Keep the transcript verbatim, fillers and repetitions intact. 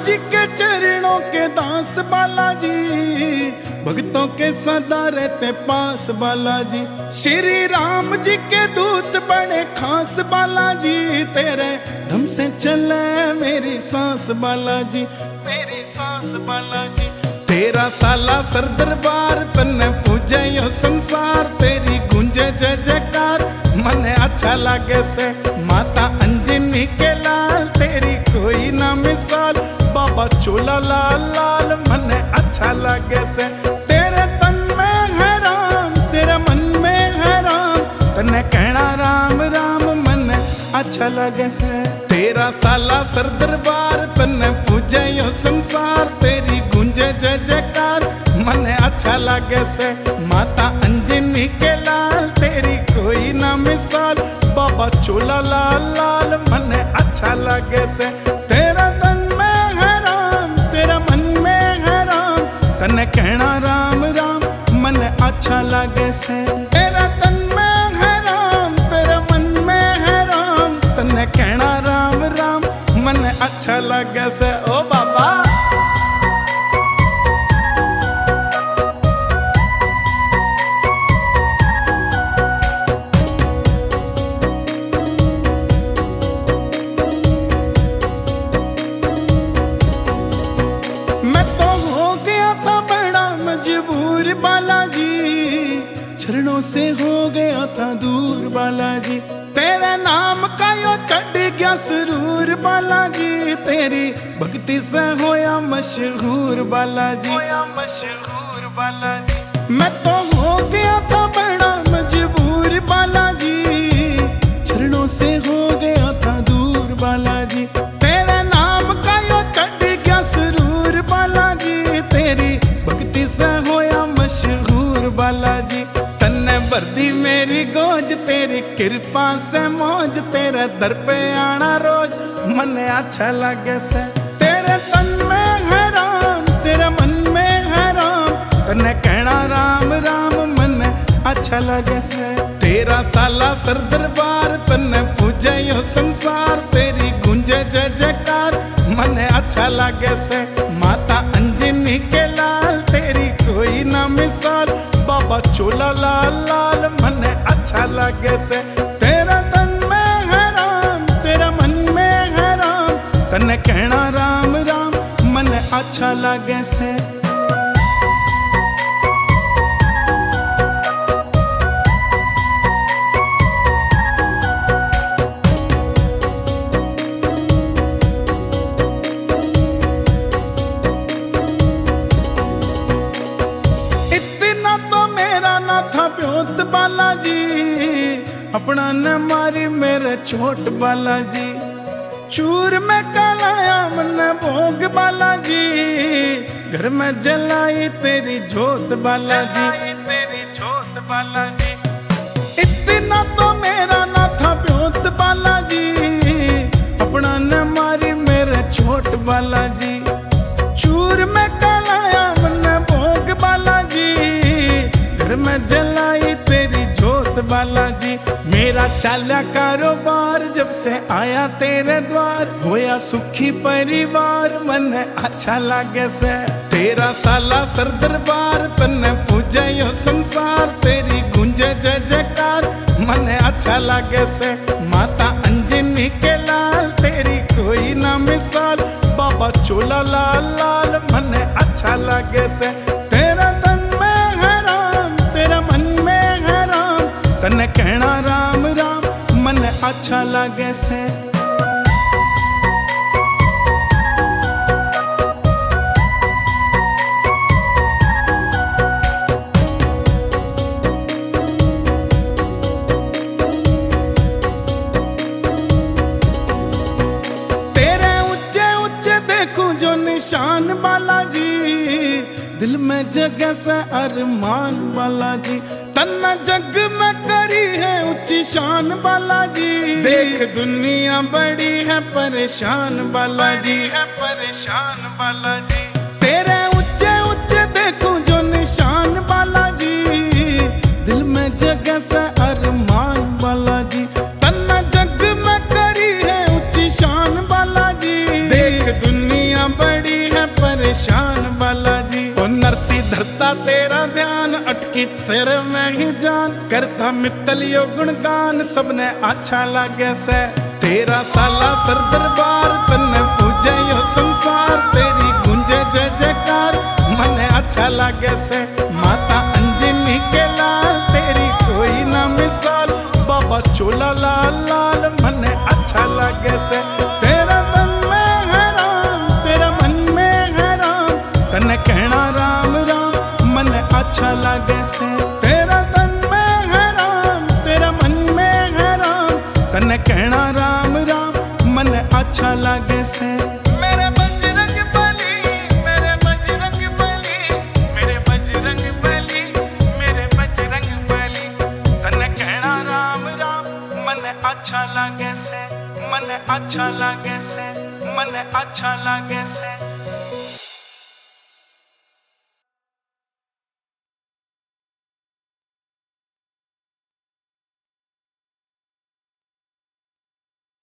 जी के चरणों के दास बालाजी, भक्तों के सदा रहते पास बालाजी। श्री राम जी के दूत बड़े खास बालाजी, तेरे धम से चले मेरी सांस बालाजी, मेरी सांस बालाजी। तेरा साला सर दरबार तन्ने पूजे यो संसार, तेरी गूंजे जय जयकार मने अच्छा लागे से। माता अंजनी के लाल तेरी कोई ना मिसाल, बाबा चोला लाल लाल मने अच्छा लागे से। तेरे तन में है राम, तेरे मन में है राम, तन्ने कहना राम राम मने अच्छा लगे से। तेरा साला सर दरबार तन्ने पूजे यो संसार, तेरी गूंजे जय जयकार मने अच्छा लगे से। माता अंजनी के लाल तेरी कोई ना मिसाल, बाबा चोला लाल लाल मने अच्छा लगे से। तेरा तन में है राम, तेरा मन में है राम, तन्ने कहना राम राम मने अच्छा लगे से। तेरा तन में है राम, तेरा मन में है राम, तन्ने कहना राम राम मने अच्छा लगे से। ओ बाबा बालाजी, चरणों से हो गया था दूर बालाजी। तेरे नाम का यो चढ़ गया सुरूर बालाजी, तेरी भक्ति से होया मशहूर बालाजी, होया मशहूर बालाजी। मैं तो हो गया था बड़ा मजबूर बालाजी, चरणों से हो गया था दूर बालाजी। तेरे नाम का यो चढ़ गया सुरूर बालाजी, तेरी भक्ति से होया बालाजी। तन्ने बर्दी मेरी गोज, तेरी कृपा से मौज, तेरे दर पे आना रोज मने अच्छा लगे से। तेरे तन में है राम, तेरे मन में है राम, तन्ने कहना राम राम मने अच्छा लगे से। तेरा साला सर दरबार तन्ने पूजे यो संसार, तेरी गूंजे जय जयकार मने अच्छा लगे से। माता अंजनी के लाल तेरी कोई ना मिसाल, बाबा चोला लाल लाल मने अच्छा लगे से। तेरा तन में है राम, तेरा मन में है राम, तन्ने कहना राम राम मने अच्छा लगे से। ब्योत बालाजी, अपना न मारी मेरे छोट बालाजी। चूर में कलाया मन भोग बालाजी, घर में जलाई तेरी जोत बालाजी, तेरी जोत बालाजी। इतना तो मेरा ना था ब्योत बालाजी, अपना न मारी मेरे छोट बालाजी। चूर में कलाया मन भोग बालाजी, घर में जलाई तेरी जोत बालाजी। मेरा चाला कारोबार जब से आया तेरे द्वार, होया सुखी परिवार मन अच्छा लागे से। तेरा साला सर दरबार तन्ने पूजे यो संसार, तेरी गूंजे जय जयकार मन अच्छा लागे से। माता अंजनी के लाल तेरी कोई ना मिसाल, बाबा चोला लाल लाल मन अच्छा लागे से। तेरा तन में है राम, तेरा मन में है राम, तन्ने कहना राम राम मन अच्छा लागे से। तेरे ऊंचे ऊंचे देखूं जो निशान बालाजी, दिल में जगह से अरमान बालाजी। तन्ना जग में करी है ऊंची शान बालाजी, देख दुनिया बड़ी है परेशान बालाजी, है परेशान बालाजी। तेरे ऊंचे ऊंचे देखूं जो निशान बालाजी, दिल में जगह से अरमान बालाजी। तन्ना जग में करी है ऊंची शान बालाजी, देख दुनिया बड़ी ला तेरा ध्यान, अटकी तेरे में ही जान, करता मित्तलियो गुणगान, सबने अच्छा लागे से। तेरा साला सर दरबार, तन्ने पूजे यो संसार, तेरी गूंजे जय जयकार, मने अच्छा लागे से। माता अंजनी के लाल, तेरी कोई ना मिसाल, बाबा चोला लाल लाल, मने अच्छा लागे से। तेरा तन में है राम, तेरा मन में है राम, तन्ने कहना राम राम, मने अच्छा लागे से। तेरा तन में है राम, तेरा मन में है राम, तन्ने कहना राम राम, मने अच्छा लागे से। मेरे बजरंग बली, मेरे बजरंग बली, मेरे बजरंग बली, मेरे बजरंग बली, तन्ने कहना राम राम, मने अच्छा लागे से, मने अच्छा लागे से, मने अच्छा लागे से।